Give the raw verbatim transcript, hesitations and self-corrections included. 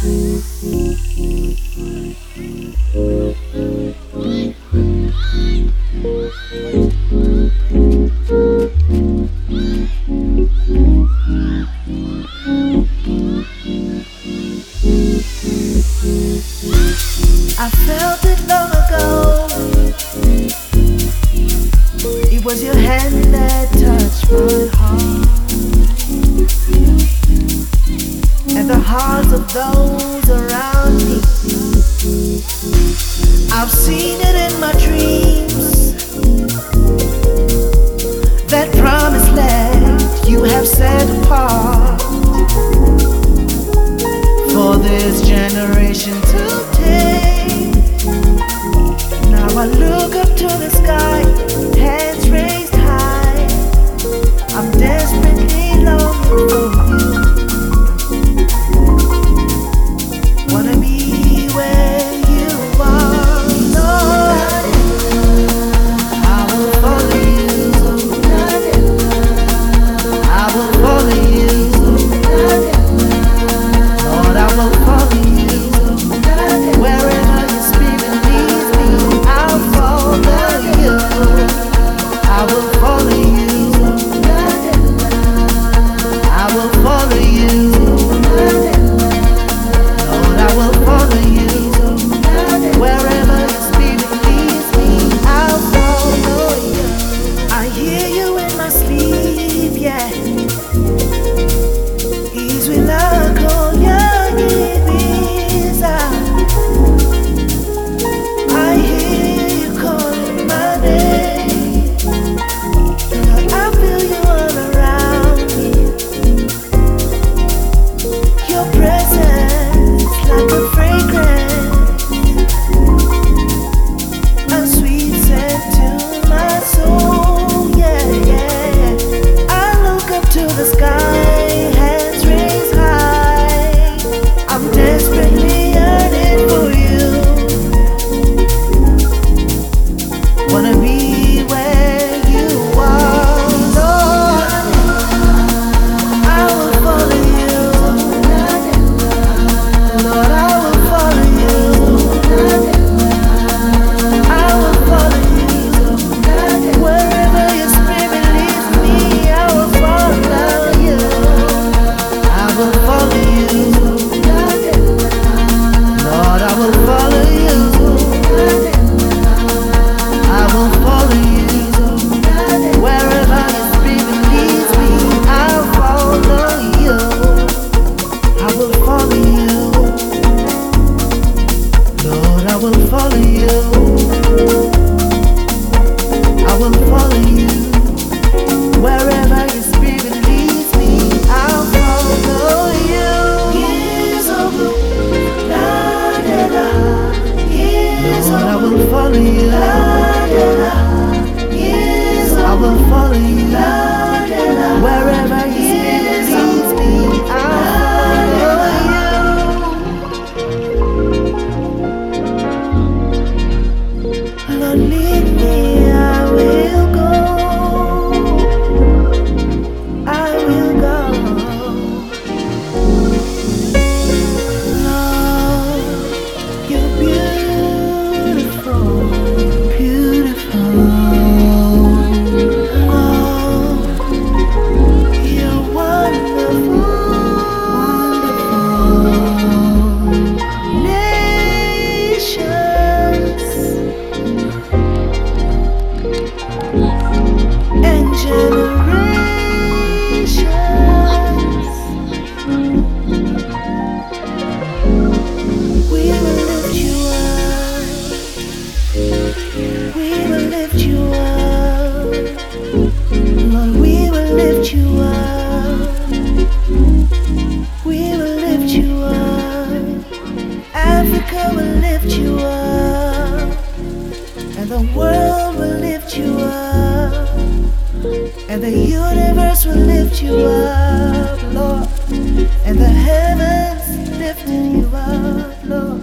I felt it long ago. It was your hand that touched my heart, and the hearts of those around me. I've seen it in my dreams, that promised land you have set apart for this generation to take. Now I look up to the sky, hands raised high. I'm desperately longing for you. Wanna be where you are, Lord. I will follow you. I will follow you. Lord, I will follow you. Wherever your spirit leads me, I'll follow you. I will follow you. I will follow you. Lord, I will follow you. Wherever your spirit leads me, I'll follow you. I hear you in my sleep, yeah. He's will I call your Ibiza. I hear you calling my name. Lord, I feel you all around me. Your presence like a fragrance, a sweet scent to my soul. Yeah, yeah, yeah. I look up to the sky, hands raised high. I'm desperately yearning for you. Wanna be where you are, Lord. I will follow you. Lord, I will follow you. I will follow you. Wherever your spirit leads me, I will follow you. I will follow you. Lord, I will follow you. I will follow you. Wherever your spirit leads me, I'll follow you. I will follow you. Lord, I will follow you. I will follow you. Wherever your spirit leads me, I'll follow you. Years of blue, la da da. Years Lord, I will follow you. La da da. Years I will follow you. La da da. Wherever your spirit leads me, I'll follow you. Lord, lead me, I will go. I will go. Lord, you're beautiful, beautiful. Lord, you're wonderful, wonderful. Nations and generations, we will lift you up. We will lift you up. Lord, we will lift you up. We will lift you up. Africa will lift you up, and the world will lift you up, and the universe will lift you up, Lord, and the heavens lifting you up, Lord.